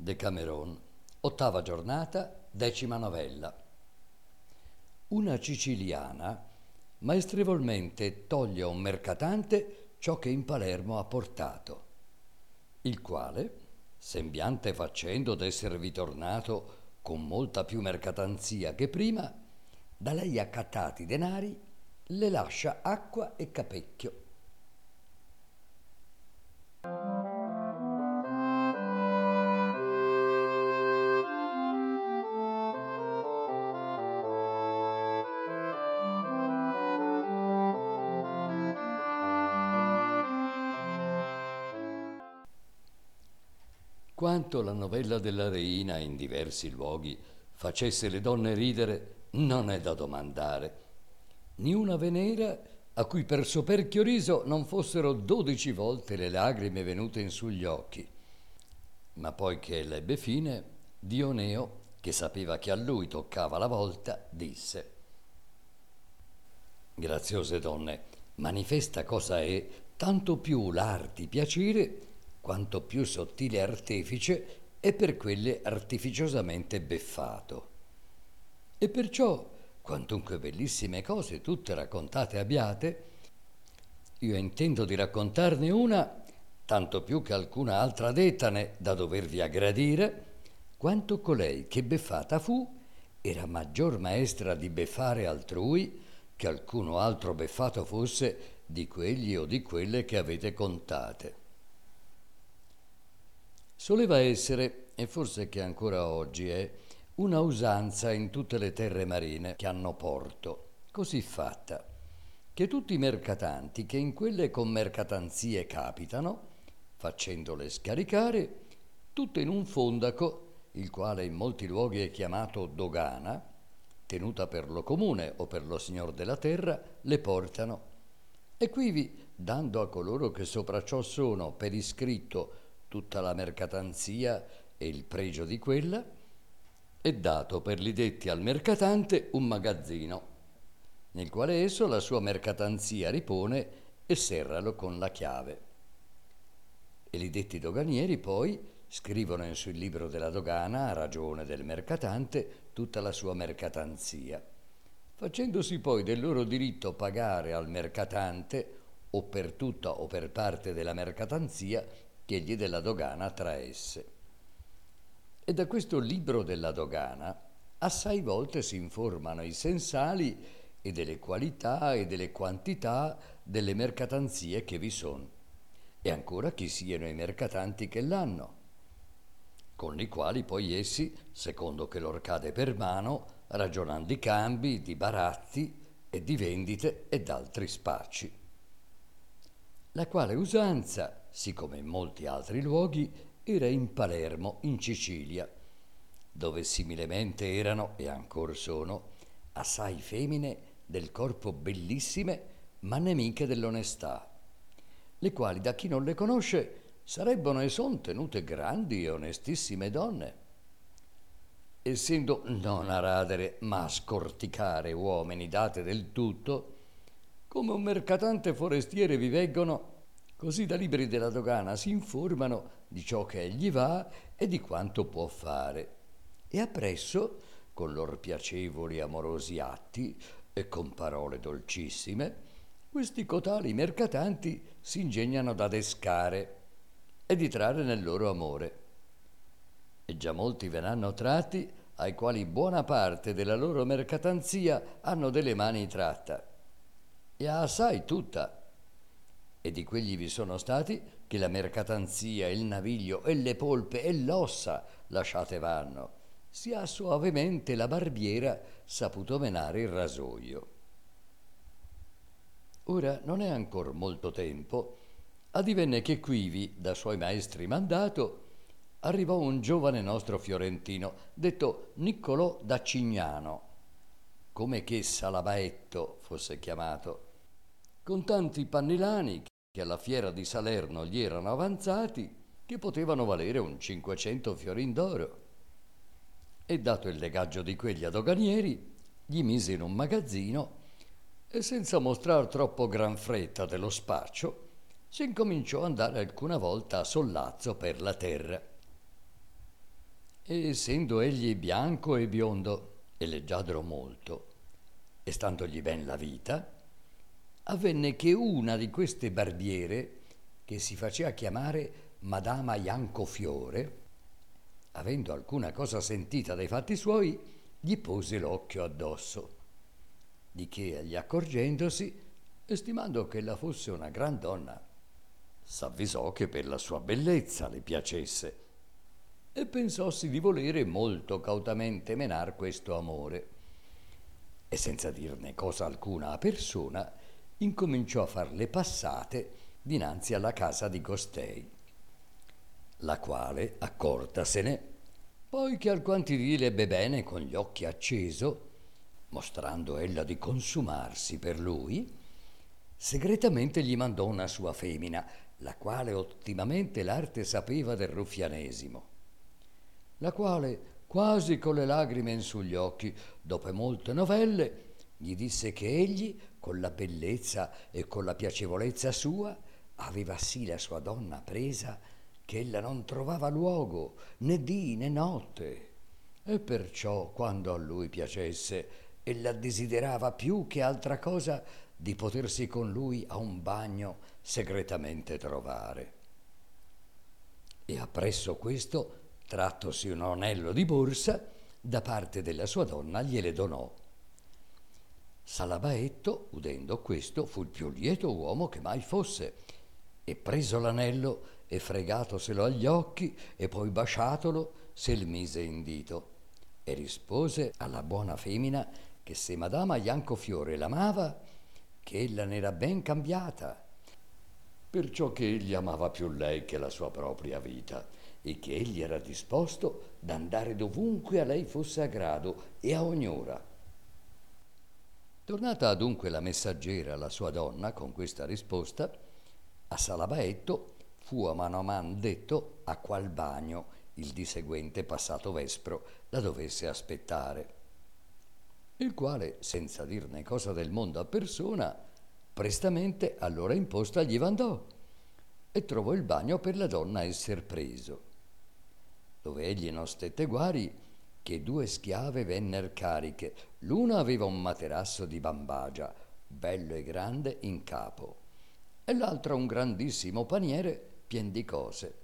Decameron, 8ª giornata, 10ª novella. Una siciliana maestrevolmente toglie a un mercatante ciò che in Palermo ha portato, il quale, sembiante facendo d'esser ritornato con molta più mercatanzia che prima, da lei accattati denari le lascia acqua e capecchio. Quanto la novella della Reina in diversi luoghi facesse le donne ridere, non è da domandare. Ni una venera a cui per soperchio riso non fossero 12 volte le lagrime venute in sugli occhi. Ma poi che l'ebbe fine, Dioneo, che sapeva che a lui toccava la volta, disse: graziose donne, manifesta cosa è tanto più l'arti piacere, quanto più sottile artefice è per quelle artificiosamente beffato. E perciò, quantunque bellissime cose tutte raccontate abbiate, io intendo di raccontarne una, tanto più che alcuna altra dettane da dovervi aggradire, quanto colei che beffata fu era maggior maestra di beffare altrui che alcuno altro beffato fosse di quelli o di quelle che avete contate. Soleva essere, e forse che ancora oggi è, una usanza in tutte le terre marine che hanno porto, così fatta, che tutti i mercatanti che in quelle commercatanzie capitano, facendole scaricare, tutte in un fondaco, il quale in molti luoghi è chiamato dogana, tenuta per lo comune o per lo signor della terra, le portano. E quivi, dando a coloro che sopra ciò sono per iscritto tutta la mercatanzia e il pregio di quella, è dato per li detti al mercatante un magazzino, nel quale esso la sua mercatanzia ripone e serralo con la chiave. E li detti doganieri poi scrivono in sul libro della dogana, a ragione del mercatante, tutta la sua mercatanzia, facendosi poi del loro diritto pagare al mercatante o per tutta o per parte della mercatanzia che egli della dogana traesse. E da questo libro della dogana assai volte si informano i sensali e delle qualità e delle quantità delle mercatanzie che vi sono, e ancora chi siano i mercatanti che l'hanno, con i quali poi essi, secondo che lor cade per mano, ragionano di cambi, di baratti e di vendite e d'altri spacci. La quale usanza, siccome in molti altri luoghi, era in Palermo, in Sicilia, dove similemente erano, e ancor sono, assai femmine del corpo bellissime, ma nemiche dell'onestà, le quali da chi non le conosce sarebbero e son tenute grandi e onestissime donne, essendo non a radere ma a scorticare uomini date del tutto, come un mercatante forestiere vi veggono, così da libri della dogana si informano di ciò che egli va e di quanto può fare, e appresso, con lor piacevoli e amorosi atti e con parole dolcissime, questi cotali mercatanti si ingegnano da descare e di trarre nel loro amore. E già molti ve n'hanno tratti, ai quali buona parte della loro mercatanzia hanno delle mani tratta, e assai tutta. E di quegli vi sono stati che la mercatanzia, il naviglio e le polpe e l'ossa lasciate vanno, sia soavemente la barbiera saputo menare il rasoio. Ora non è ancor molto tempo, addivenne che quivi, da suoi maestri mandato, arrivò un giovane nostro fiorentino, detto Niccolò da Cignano, come che Salabaetto fosse chiamato, con tanti pannilani che alla fiera di Salerno gli erano avanzati, che potevano valere un 500 fiorin d'oro. E dato il legaggio di quegli a doganieri, gli mise in un magazzino e senza mostrar troppo gran fretta dello spaccio, si incominciò ad andare alcuna volta a sollazzo per la terra. E essendo egli bianco e biondo e leggiadro molto, e standogli ben la vita, avvenne che una di queste barbiere, che si faceva chiamare Madama Iancofiore, avendo alcuna cosa sentita dai fatti suoi, gli pose l'occhio addosso, di che egli accorgendosi, estimando che ella fosse una gran donna, s'avvisò che per la sua bellezza le piacesse e pensossi di volere molto cautamente menar questo amore, e senza dirne cosa alcuna a persona incominciò a far le passate dinanzi alla casa di costei, la quale, accortasene, poi che alquanti dì l'ebbe bene con gli occhi acceso, mostrando ella di consumarsi per lui, segretamente gli mandò una sua femina, la quale ottimamente l'arte sapeva del ruffianesimo, la quale, quasi con le lagrime in sugli occhi, dopo molte novelle, gli disse che egli, con la bellezza e con la piacevolezza sua, aveva sì la sua donna presa, che ella non trovava luogo, né dì né notte, e perciò, quando a lui piacesse, ella desiderava più che altra cosa di potersi con lui a un bagno segretamente trovare. E appresso questo, trattosi un anello di borsa, da parte della sua donna gliele donò. Salabaetto, udendo questo, fu il più lieto uomo che mai fosse, e preso l'anello e fregatoselo agli occhi e poi baciatolo, se il mise in dito, e rispose alla buona femmina che se Madama Iancofiore l'amava, che ella n'era ben cambiata, perciò che egli amava più lei che la sua propria vita, e che egli era disposto d'andare dovunque a lei fosse a grado e a ogni ora. Tornata adunque la messaggera alla sua donna con questa risposta, a Salabaetto fu a man detto a qual bagno il di seguente passato vespro la dovesse aspettare, il quale, senza dirne cosa del mondo a persona, prestamente all'ora imposta gli vandò e trovò il bagno per la donna esser preso, dove egli non stette guari che due schiave venner cariche, l'una aveva un materasso di bambagia, bello e grande in capo, e l'altra un grandissimo paniere pien di cose.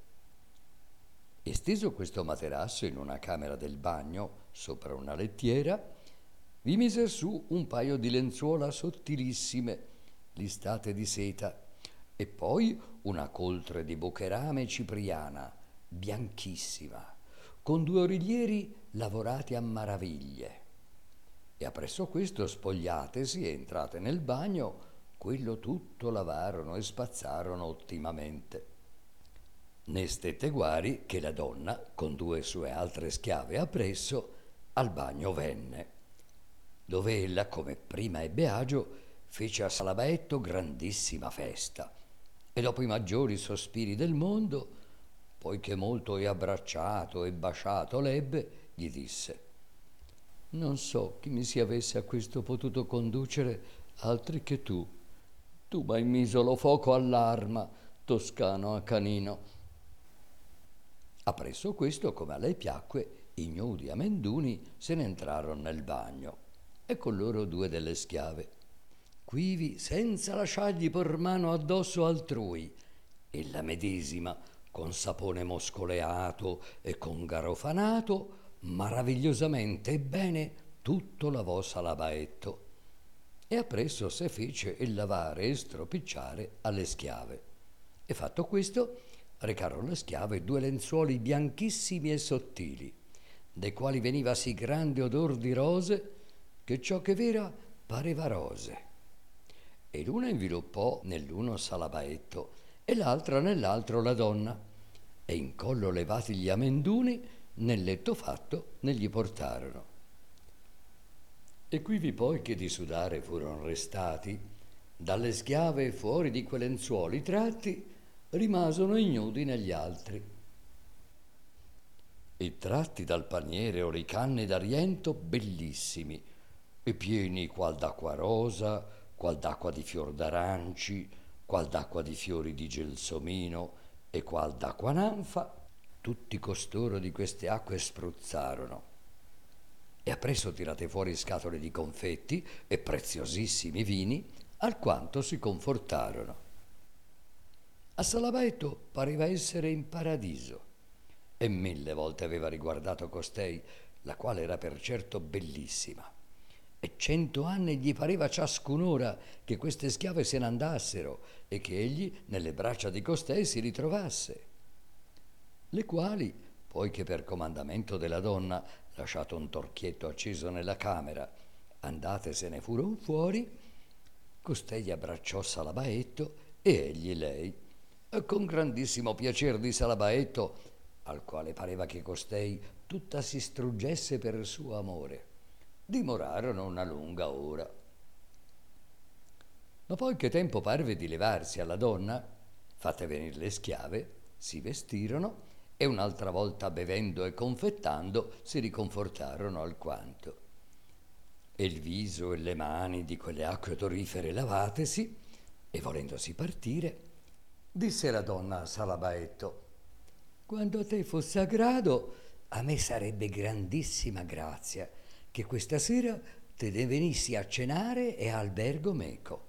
E steso questo materasso in una camera del bagno, sopra una lettiera, vi mise su un paio di lenzuola sottilissime, listate di seta, e poi una coltre di bocherame cipriana, bianchissima, con due origlieri lavorati a maraviglie. E appresso questo, spogliatesi e entrate nel bagno, quello tutto lavarono e spazzarono ottimamente. Ne stette guari che la donna, con due sue altre schiave appresso, al bagno venne, dove ella, come prima ebbe agio, fece a Salabaetto grandissima festa, e dopo i maggiori sospiri del mondo, poiché molto e abbracciato e baciato l'ebbe, gli disse: non so chi mi si avesse a questo potuto conducere altri che tu m'hai miso lo fuoco all'arma, toscano a canino. Appresso questo, come a lei piacque, ignudi amenduni se ne entrarono nel bagno, e con loro due delle schiave, quivi senza lasciargli por mano addosso altrui, e la medesima, con sapone moscoleato e con garofanato, maravigliosamente e bene tutto lavò Salabaetto, e appresso se fece il lavare e stropicciare alle schiave. E fatto questo, recarono le schiave due lenzuoli bianchissimi e sottili, dai quali veniva sì grande odor di rose, che ciò che vera pareva rose. E l'una inviluppò nell'uno Salabaetto, e l'altra nell'altro la donna, e in collo levati gli amenduni, nel letto fatto ne gli portarono. E quivi poi che di sudare furono restati, dalle schiave fuori di quei lenzuoli tratti, rimasero ignudi negli altri. E tratti dal paniere o le canne d'ariento bellissimi, e pieni qual d'acqua rosa, qual d'acqua di fior d'aranci, qual d'acqua di fiori di gelsomino e qual d'acqua nanfa, tutti costoro di queste acque spruzzarono e appresso tirate fuori scatole di confetti e preziosissimi vini, alquanto si confortarono. A Salabaetto pareva essere in paradiso e 1000 volte aveva riguardato costei, la quale era per certo bellissima. E 100 anni gli pareva ciascun'ora che queste schiave se ne andassero e che egli nelle braccia di costei si ritrovasse, le quali, poiché per comandamento della donna, lasciato un torchietto acceso nella camera, andatesene furono fuori, costei abbracciò Salabaetto e egli lei, e con grandissimo piacer di Salabaetto, al quale pareva che costei tutta si struggesse per il suo amore, dimorarono una lunga ora. Ma poi che tempo parve di levarsi alla donna, fatte venir le schiave, si vestirono e un'altra volta bevendo e confettando si riconfortarono alquanto. E il viso e le mani di quelle acque odorifere lavatesi, e volendosi partire, disse la donna a Salabaetto: quando a te fosse a grado, a me sarebbe grandissima grazia che questa sera te ne venissi a cenare e a albergo meco.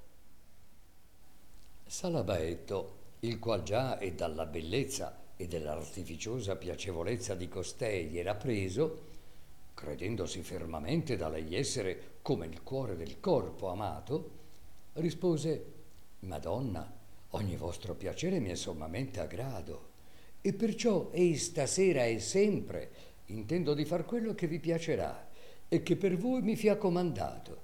Salabaetto, il qual già e dalla bellezza e dell'artificiosa piacevolezza di costei era preso, credendosi fermamente da lei essere come il cuore del corpo amato, rispose: Madonna, ogni vostro piacere mi è sommamente a grado, e perciò ei stasera e sempre intendo di far quello che vi piacerà e che per voi mi fia comandato.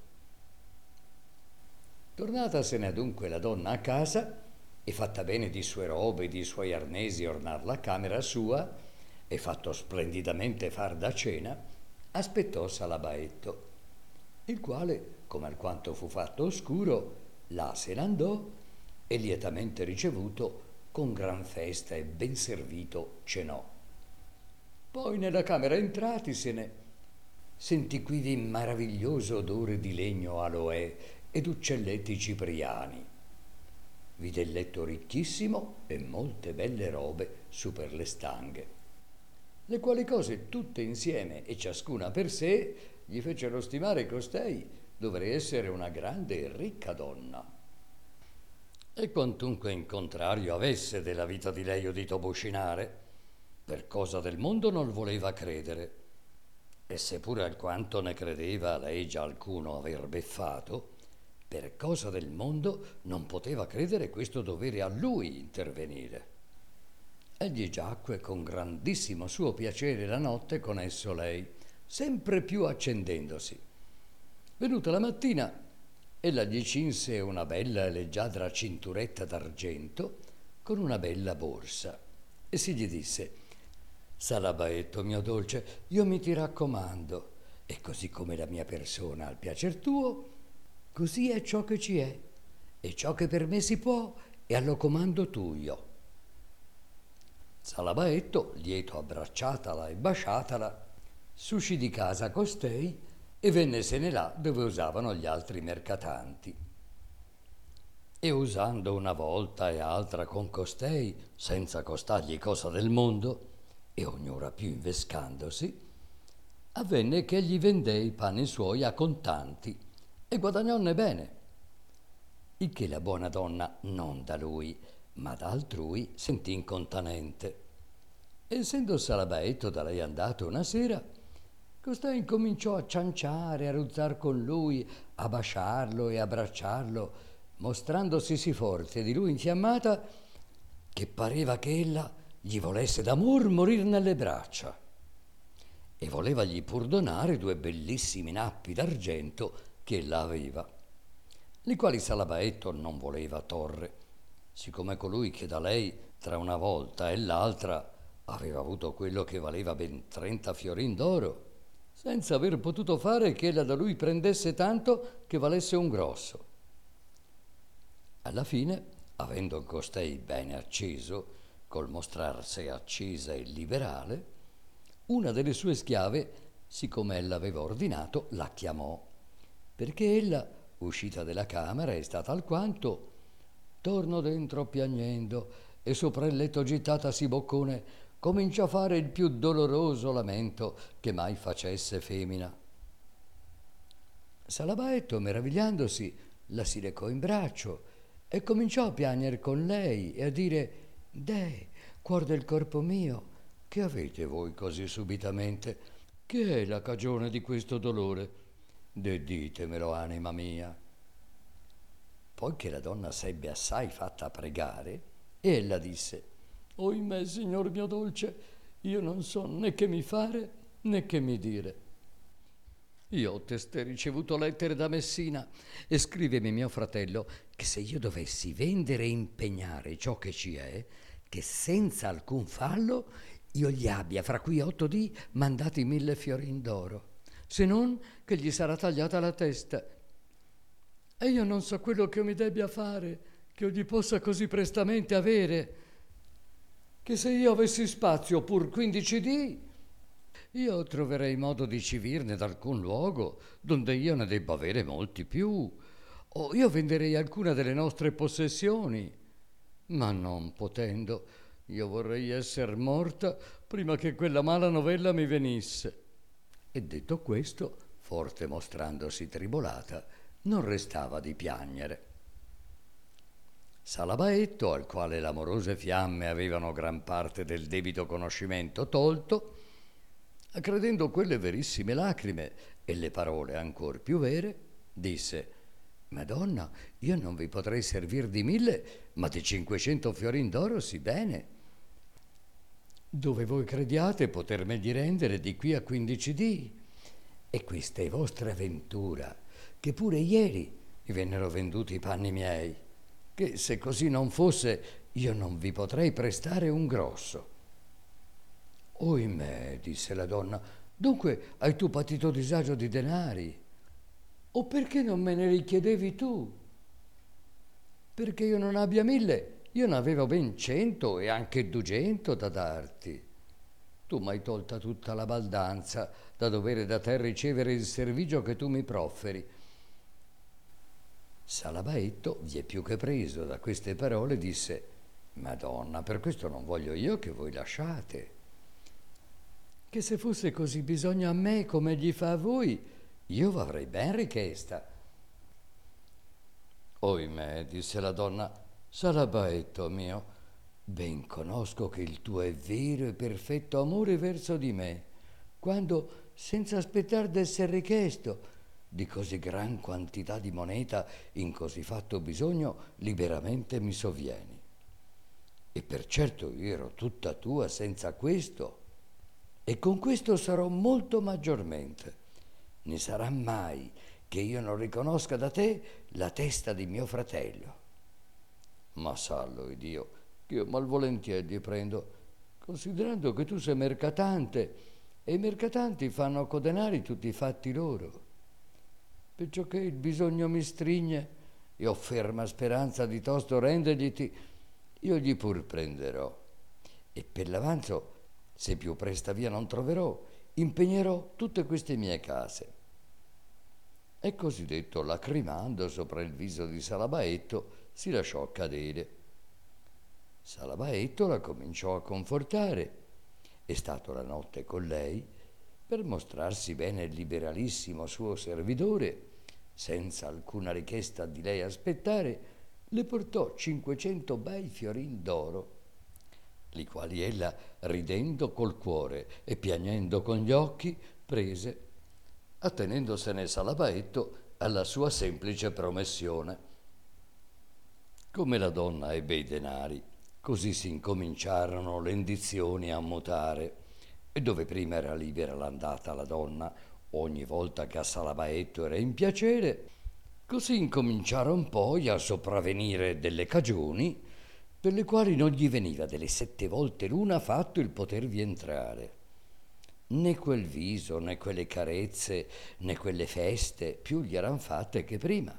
Tornatasene adunque la donna a casa e fatta bene di sue robe e di suoi arnesi ornar la camera sua e fatto splendidamente far da cena, aspettò Salabaetto, il quale, come alquanto fu fatto oscuro, là se n'andò e lietamente ricevuto con gran festa e ben servito cenò. Poi nella camera entratisene sentì quivi maraviglioso odore di legno aloè ed uccelletti cipriani. Vide il letto ricchissimo e molte belle robe su per le stanghe, le quali cose tutte insieme e ciascuna per sé gli fecero stimare costei dovrei essere una grande e ricca donna. E quantunque in contrario avesse della vita di lei udito buscinare, per cosa del mondo non voleva credere, e seppure alquanto ne credeva lei già alcuno aver beffato, per cosa del mondo non poteva credere questo dovere a lui intervenire. Egli giacque con grandissimo suo piacere la notte con esso lei, sempre più accendendosi. Venuta la mattina, ella gli cinse una bella e leggiadra cinturetta d'argento con una bella borsa e si gli disse: Salabaetto mio dolce, io mi ti raccomando, e così come la mia persona al piacer tuo, così è ciò che ci è, e ciò che per me si può è allo comando tuo. Salabaetto, lieto abbracciatala e basciatala, s'uscì di casa costei e vennesene là dove usavano gli altri mercatanti. E usando una volta e altra con costei, senza costargli cosa del mondo, e ognora più invescandosi, avvenne che egli vendé i panni suoi a contanti e guadagnonne bene, il che la buona donna non da lui, ma da altrui sentì incontanente. Essendo Salabaetto da lei andato una sera, costei incominciò a cianciare, a ruzzar con lui, a basciarlo e abbracciarlo, mostrandosi sì forte di lui infiammata che pareva che ella gli volesse d'amor morir nelle braccia, e volevagli pur donare 2 bellissimi nappi d'argento che ella aveva, li quali Salabaetto non voleva torre, siccome colui che da lei tra una volta e l'altra aveva avuto quello che valeva ben 30 fiorin d'oro, senza aver potuto fare che ella da lui prendesse tanto che valesse un grosso. Alla fine, avendo costei bene acceso, col mostrarsi accesa e liberale, una delle sue schiave, siccome ella aveva ordinato, la chiamò, perché ella, uscita della camera, è stata alquanto, torno dentro piagnendo, e sopra il letto gittatasi boccone, cominciò a fare il più doloroso lamento che mai facesse femmina. Salabaetto, meravigliandosi, la si recò in braccio e cominciò a piangere con lei e a dire: «Deh, cuor del corpo mio, che avete voi così subitamente? Che è la cagione di questo dolore? Ditemelo, anima mia». Poi che la donna s'ebbe assai fatta pregare, ella disse: «Oimè, signor mio dolce, io non so né che mi fare né che mi dire. Io ho testé ricevuto lettere da Messina e scrivemi mio fratello che se io dovessi vendere e impegnare ciò che ci è, che senza alcun fallo io gli abbia fra qui 8 dì mandati 1000 fiorin d'oro, se non che gli sarà tagliata la testa. E io non so quello che io mi debbia fare, che io gli possa così prestamente avere, che se io avessi spazio pur 15 dì, io troverei modo di civirne d'alcun luogo, donde io ne debba avere molti più, o io venderei alcuna delle nostre possessioni, ma non potendo, io vorrei esser morta prima che quella mala novella mi venisse». E detto questo, forte mostrandosi tribolata, non restava di piagnere. Salabaetto, al quale l'amorose fiamme avevano gran parte del debito conoscimento tolto, credendo quelle verissime lacrime e le parole ancor più vere, disse: «Madonna, io non vi potrei servir di 1000, ma di 500 fiorin d'oro sì bene, dove voi crediate potermeli rendere di qui a 15 dì. E questa è vostra ventura, che pure ieri mi vennero venduti i panni miei, che se così non fosse io non vi potrei prestare un grosso». «Oimè», disse la donna, «dunque hai tu patito disagio di denari? O perché non me ne richiedevi tu? Perché io non abbia 1000, io ne avevo ben 100 e anche 200 da darti. Tu m'hai tolta tutta la baldanza da dovere da te ricevere il servigio che tu mi profferi». Salabaetto, vie più che preso da queste parole, disse: «Madonna, per questo non voglio io che voi lasciate, che se fosse così bisogno a me come gli fa a voi, io v'avrei ben richiesta». «Oimè», disse la donna, «Salabaetto mio, ben conosco che il tuo è vero e perfetto amore verso di me, quando, senza aspettar d'esser richiesto, di così gran quantità di moneta in così fatto bisogno liberamente mi sovvieni. E per certo io ero tutta tua senza questo, e con questo sarò molto maggiormente. Ne sarà mai che io non riconosca da te la testa di mio fratello. Ma sallo Dio, che io malvolentieri prendo, considerando che tu sei mercatante, e i mercatanti fanno co denari tutti i fatti loro. Perciò che il bisogno mi strigne e ho ferma speranza di tosto rendergliti, io gli pur prenderò. E per l'avanzo, se più presta via non troverò, impegnerò tutte queste mie case». E così detto, lacrimando sopra il viso di Salabaetto, si lasciò cadere. Salabaetto la cominciò a confortare e, stato la notte con lei, per mostrarsi bene il liberalissimo suo servitore, senza alcuna richiesta di lei aspettare, le portò 500 bei fiorin d'oro, li quali ella, ridendo col cuore e piagnendo con gli occhi, prese, attenendosene Salabaetto alla sua semplice promessione. Come la donna ebbe i denari, così si incominciarono le indizioni a mutare, e dove prima era libera l'andata la donna ogni volta che a Salabaetto era in piacere, così incominciaron poi a sopravvenire delle cagioni per le quali non gli veniva delle 7 volte l'una fatto il potervi entrare. Né quel viso, né quelle carezze, né quelle feste più gli eran fatte che prima.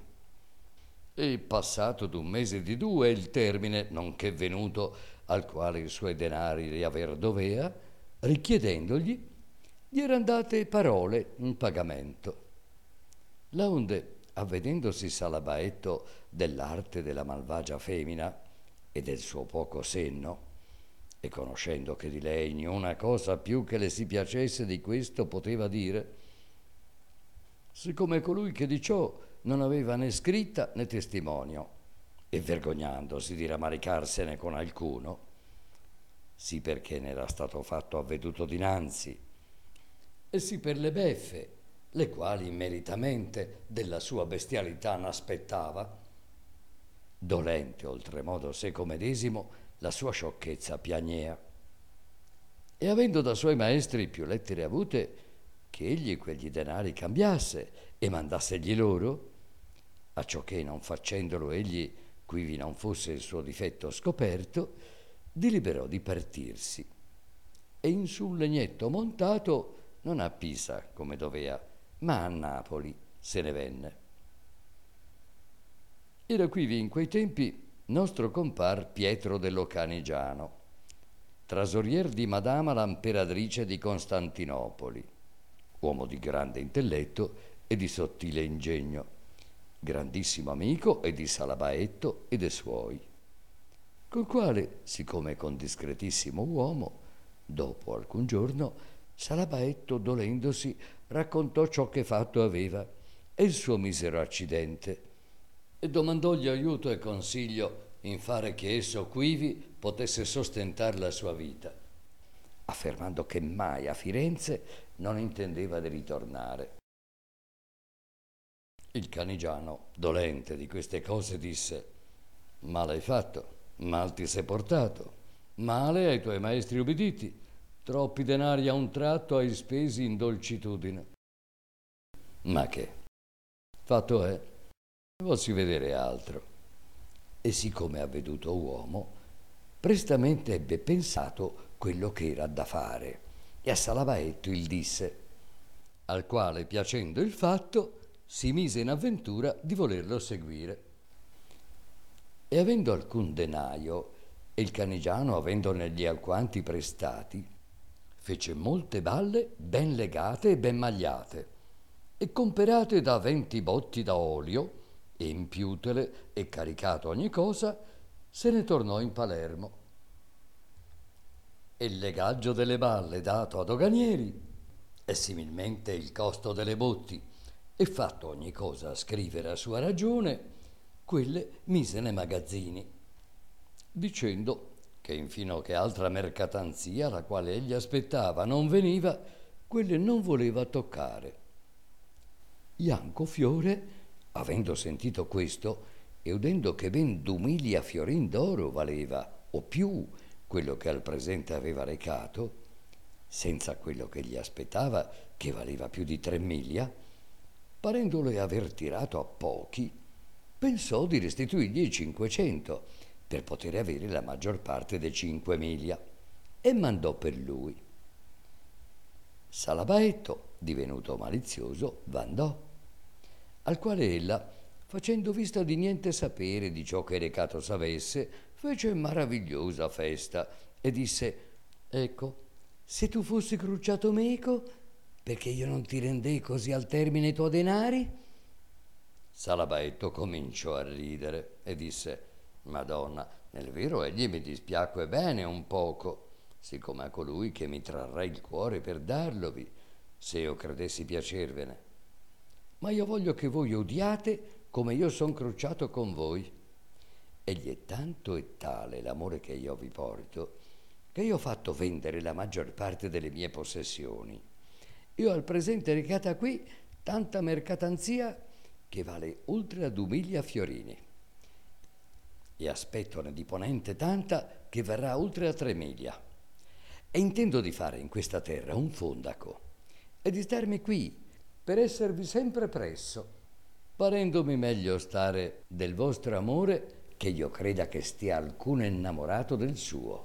E passato d'un mese di 2 il termine, nonché venuto al quale i suoi denari li aver dovea, richiedendogli, gli eran date parole in pagamento. Laonde, avvedendosi Salabaetto dell'arte della malvagia femmina e del suo poco senno, e conoscendo che di lei niuna cosa più che le si piacesse di questo poteva dire, siccome colui che di ciò non aveva né scritta né testimonio, e vergognandosi di rammaricarsene con alcuno, sì perché ne era stato fatto avveduto dinanzi, e sì per le beffe, le quali immeritamente della sua bestialità n'aspettava, dolente oltremodo seco medesimo, la sua sciocchezza piagnea. E avendo da suoi maestri più lettere avute, che egli quegli denari cambiasse e mandassegli loro, acciò che non facendolo egli, quivi non fosse il suo difetto scoperto, deliberò di partirsi. E in su un legnetto montato, non a Pisa come dovea, ma a Napoli se ne venne. Era quivi in quei tempi nostro compar Pietro dell'Ocanigiano, trasorier di Madama l'Imperatrice di Costantinopoli, uomo di grande intelletto e di sottile ingegno, grandissimo amico e di Salabaetto e de suoi, col quale, siccome con discretissimo uomo, dopo alcun giorno, Salabaetto, dolendosi, raccontò ciò che fatto aveva e il suo misero accidente, e domandògli aiuto e consiglio in fare che esso quivi potesse sostentar la sua vita, affermando che mai a Firenze non intendeva di ritornare. Il Canigiano, dolente di queste cose, disse: male hai fatto, mal ti sei portato, male ai tuoi maestri ubbiditi, troppi denari a un tratto hai spesi in dolcitudine. Ma che? Fatto è, volsi vedere altro. E siccome avveduto uomo, prestamente ebbe pensato quello che era da fare, e a Salavaetto il disse, al quale, piacendo il fatto, si mise in avventura di volerlo seguire. E avendo alcun denaio, e il Canigiano avendonegli alquanti prestati, fece molte balle ben legate e ben magliate, e comperate da 20 botti da olio, e impiutele e caricato ogni cosa, se ne tornò in Palermo. E il legaggio delle balle dato a doganieri, e similmente il costo delle botti, e fatto ogni cosa scrivere a sua ragione, quelle mise nei magazzini, dicendo che infino che altra mercatanzia, la quale egli aspettava, non veniva, quelle non voleva toccare. Ianco Fiore, avendo sentito questo e udendo che ben 2000 fiorin d'oro valeva, o più, quello che al presente aveva recato, senza quello che gli aspettava, che valeva più di 3 miglia, parendole aver tirato a pochi, pensò di restituirgli i 500 per poter avere la maggior parte dei 5 miglia, e mandò per lui. Salabaetto, divenuto malizioso, vandò, al quale ella, facendo vista di niente sapere di ciò che recato s'avesse, fece maravigliosa festa e disse: ecco, se tu fossi crucciato meco, perché io non ti rendei così al termine i tuoi denari? Salabaetto cominciò a ridere e disse: Madonna, nel vero egli mi dispiacque bene un poco, siccome a colui che mi trarrà il cuore per darlovi, se io credessi piacervene. Ma io voglio che voi odiate come io son crucciato con voi. Egli è tanto e tale l'amore che io vi porto, che io ho fatto vendere la maggior parte delle mie possessioni. Io ho al presente recata qui tanta mercatanzia che vale oltre a 2000 fiorini, e aspettone di ponente tanta che verrà oltre a 3 miglia. E intendo di fare in questa terra un fondaco e di starmi qui per esservi sempre presso, parendomi meglio stare del vostro amore che io creda che stia alcuno innamorato del suo.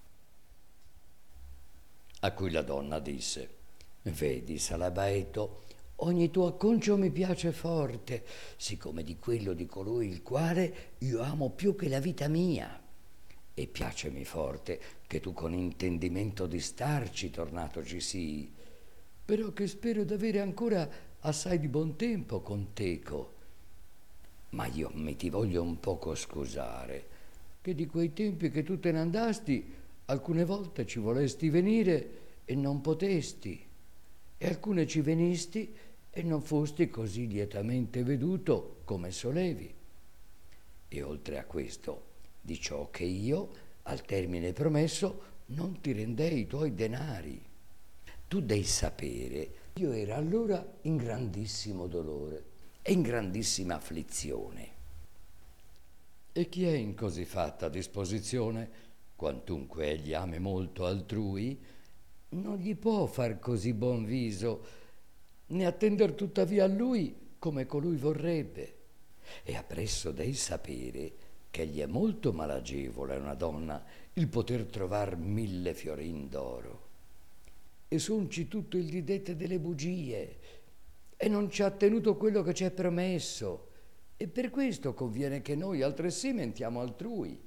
A cui la donna disse: vedi, Salabaetto, ogni tuo acconcio mi piace forte, siccome di quello di colui il quale io amo più che la vita mia. E piacemi forte che tu con intendimento di starci tornato ci sii, però che spero d'avere ancora assai di buon tempo con teco. Ma io mi ti voglio un poco scusare, che di quei tempi che tu te ne andasti Alcune volte ci volesti venire e non potesti, e alcune ci venisti e non fosti così lietamente veduto come solevi. E oltre a questo, di ciò che io, al termine promesso, non ti rendei i tuoi denari. Tu devi sapere, io ero allora in grandissimo dolore e in grandissima afflizione. E chi è in così fatta disposizione, quantunque egli ame molto altrui, non gli può far così buon viso, né attender tuttavia a lui come colui vorrebbe. E appresso devi sapere che gli è molto malagevole a una donna il poter trovar 1000 fiorin d'oro. E sonci tutto il didette delle bugie, e non ci ha tenuto quello che ci è promesso, e per questo conviene che noi altresì mentiamo altrui.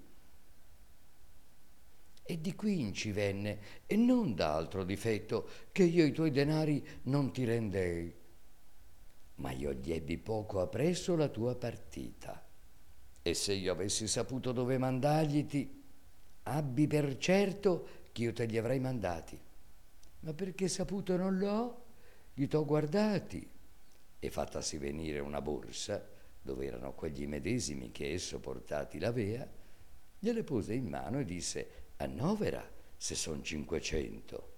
E di qui ci venne, e non da altro difetto, che io i tuoi denari non ti rendei, ma io gli ebbi poco appresso la tua partita. E se io avessi saputo dove mandargliti, abbi per certo che io te li avrei mandati. Ma perché saputo non l'ho, gli t'ho guardati. E fattasi venire una borsa, dove erano quegli medesimi che esso portati l'avea, gliele pose in mano e disse: annovera se son 500.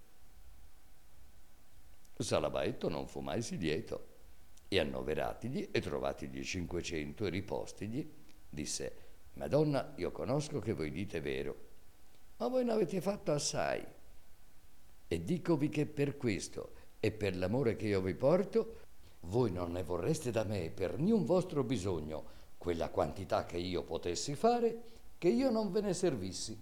Salabaetto non fu mai sì lieto, e annoveratigli e trovatigli 500 e ripostigli, disse: Madonna, io conosco che voi dite vero, ma voi ne avete fatto assai, e dicovi che per questo e per l'amore che io vi porto, voi non ne vorreste da me per niun vostro bisogno quella quantità che io potessi fare, che io non ve ne servissi.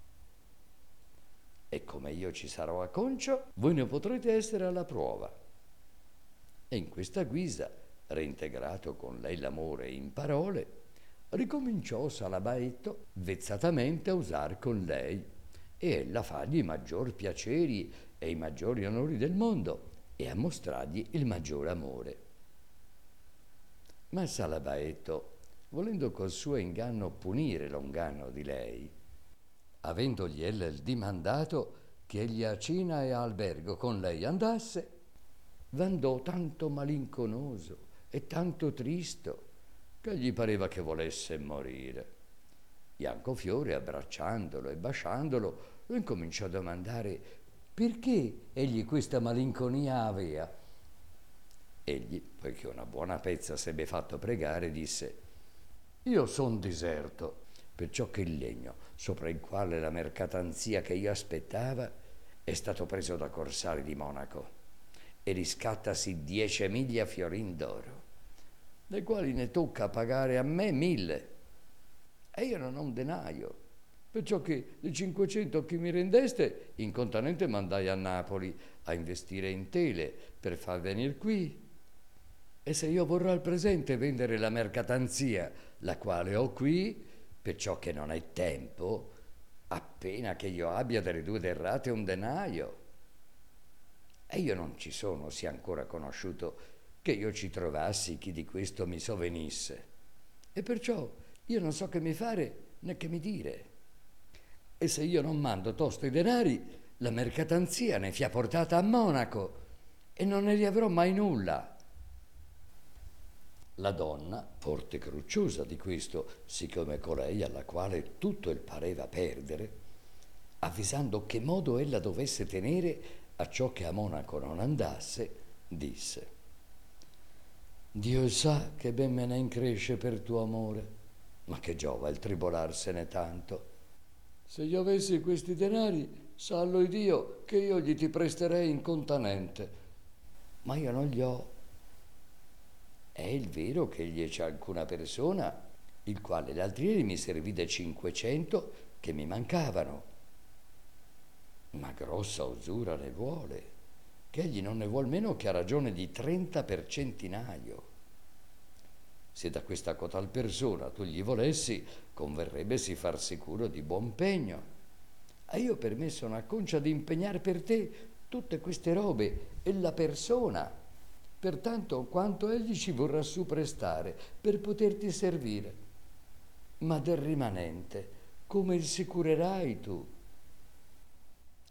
E come io ci sarò a concio, voi ne potrete essere alla prova. E in questa guisa, reintegrato con lei l'amore in parole, ricominciò Salabaetto vezzatamente a usar con lei, e ella fargli i maggior piaceri e i maggiori onori del mondo, e a mostrargli il maggior amore. Ma Salabaetto, volendo col suo inganno punire l'inganno di lei, avendogli ella il dimandato che egli a cena e a albergo con lei andasse, v'andò tanto malinconoso e tanto tristo che gli pareva che volesse morire. Biancofiore, abbracciandolo e basciandolo, lo incominciò a domandare perché egli questa malinconia avea. Egli, poiché una buona pezza s'ebbe fatto pregare, disse: io son diserto, perciò che il legno sopra il quale la mercatanzia che io aspettava è stato preso da corsari di Monaco, e riscattasi 10.000 fiorin d'oro, dei quali ne tocca pagare a me 1.000, e io non ho un denaio, perciò che i 500 che mi rendeste incontanente mandai a Napoli a investire in tele per far venire qui. E se io vorrò al presente vendere la mercatanzia, la quale ho qui, perciò che non è tempo, appena che io abbia delle 2 derrate un denaio. E io non ci sono sia ancora conosciuto che io ci trovassi chi di questo mi sovenisse. E perciò io non so che mi fare né che mi dire. E se io non mando tosto i denari, la mercatanzia ne fia portata a Monaco e non ne riavrò mai nulla. La donna, forte crucciosa di questo, siccome colei alla quale tutto il pareva perdere, avvisando che modo ella dovesse tenere a ciò che a Monaco non andasse, disse: Dio sa che ben me ne incresce per tuo amore, ma che giova il tribolarsene tanto. Se io avessi questi denari, sallo Dio che io gli ti presterei incontanente, ma io non li ho. È il vero che egli c'è alcuna persona, il quale l'altri ieri mi servì dei 500 che mi mancavano, ma grossa usura ne vuole, che egli non ne vuol meno che a ragione di 30 per centinaio. Se da questa cotal persona tu gli volessi, converrebbe si far sicuro di buon pegno. E io per me sono acconcia di impegnare per te tutte queste robe e la persona, pertanto quanto egli ci vorrà su prestare per poterti servire. Ma del rimanente, come il sicurerai tu?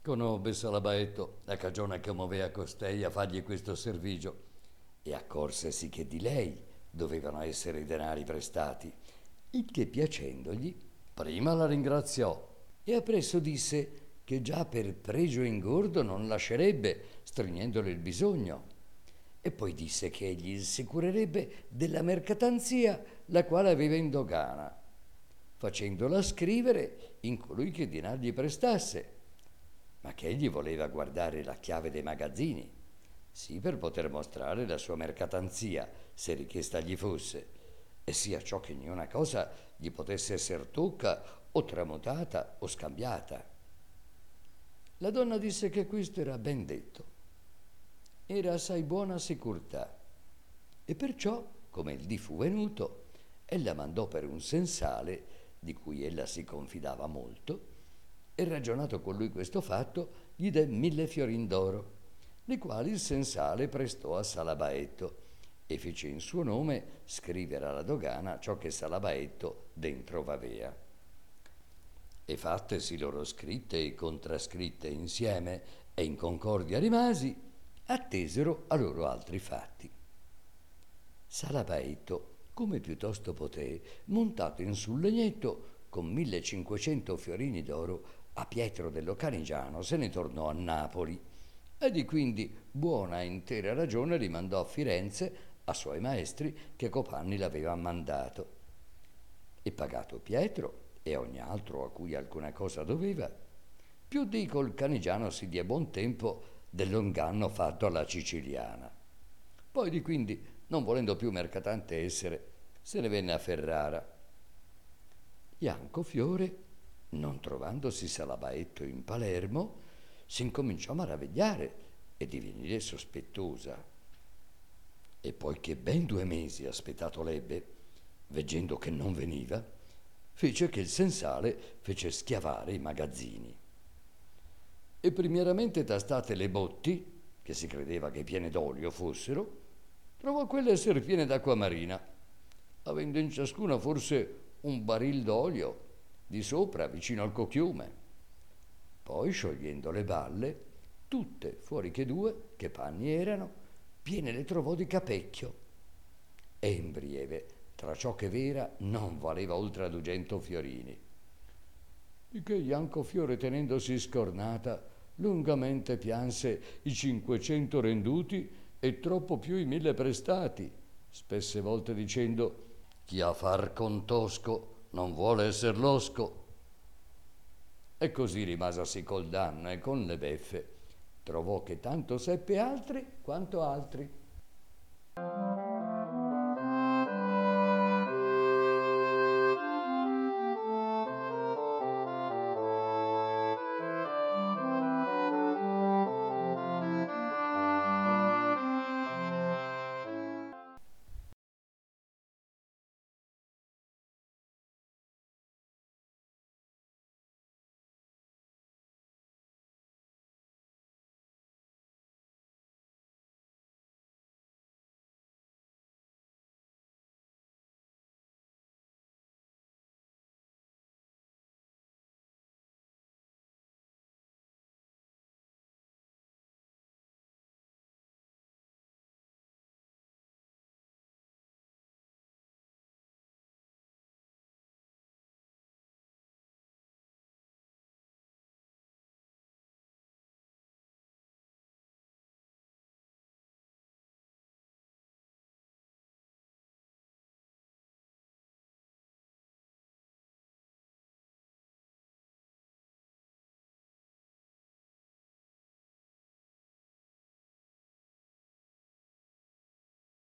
Conobbe Salabaetto la cagione che muoveva costei a fargli questo servigio e accorsesi che di lei dovevano essere i denari prestati, il che piacendogli prima la ringraziò e appresso disse che già per pregio ingordo non lascerebbe, stringendole il bisogno, e poi disse che egli assicurerebbe della mercatanzia la quale aveva in dogana, facendola scrivere in colui che denari gli prestasse, ma che egli voleva guardare la chiave dei magazzini, sì per poter mostrare la sua mercatanzia, se richiesta gli fosse, e sia ciò che niuna cosa gli potesse esser tocca o tramutata o scambiata. La donna disse che questo era ben detto, era assai buona sicurtà, e perciò, come il dì fu venuto, ella mandò per un sensale, di cui ella si confidava molto, e ragionato con lui questo fatto, gli dè 1000 fiorin d'oro, li quali il sensale prestò a Salabaetto e fece in suo nome scrivere alla dogana ciò che Salabaetto dentro avea. E fattesi loro scritte e contrascritte insieme e in concordia rimasi, attesero a loro altri fatti. Salabaetto, come piuttosto poté, montato in sul legnetto con 1500 fiorini d'oro, a Pietro dello Canigiano se ne tornò a Napoli, e di quindi buona e intera ragione rimandò a Firenze a suoi maestri che copanni l'aveva mandato. E pagato Pietro e ogni altro a cui alcuna cosa doveva, più dico il Canigiano si dia buon tempo dell'inganno fatto alla Siciliana. Poi di quindi, non volendo più mercatante essere, se ne venne a Ferrara. Ianco Fiore, non trovandosi Salabaetto in Palermo, si incominciò a maravigliare e divenire sospettosa. E poi che ben 2 mesi aspettato l'ebbe, veggendo che non veniva, fece che il sensale fece schiavare i magazzini. E primieramente tastate le botti, che si credeva che piene d'olio fossero, trovò quelle essere piene d'acqua marina, avendo in ciascuna forse un baril d'olio di sopra vicino al cocchiume. Poi, sciogliendo le balle, tutte, fuori che 2, che panni erano, piene le trovò di capecchio. E in brieve, tra ciò che vera, non valeva oltre a 200 fiorini. Di che Ianco Fiore, tenendosi scornata, lungamente pianse i 500 renduti e troppo più i 1000 prestati, spesse volte dicendo: chi a far con tosco non vuole esser losco. E così rimasasi col danno e con le beffe. Trovò che tanto seppe altri quanto altri.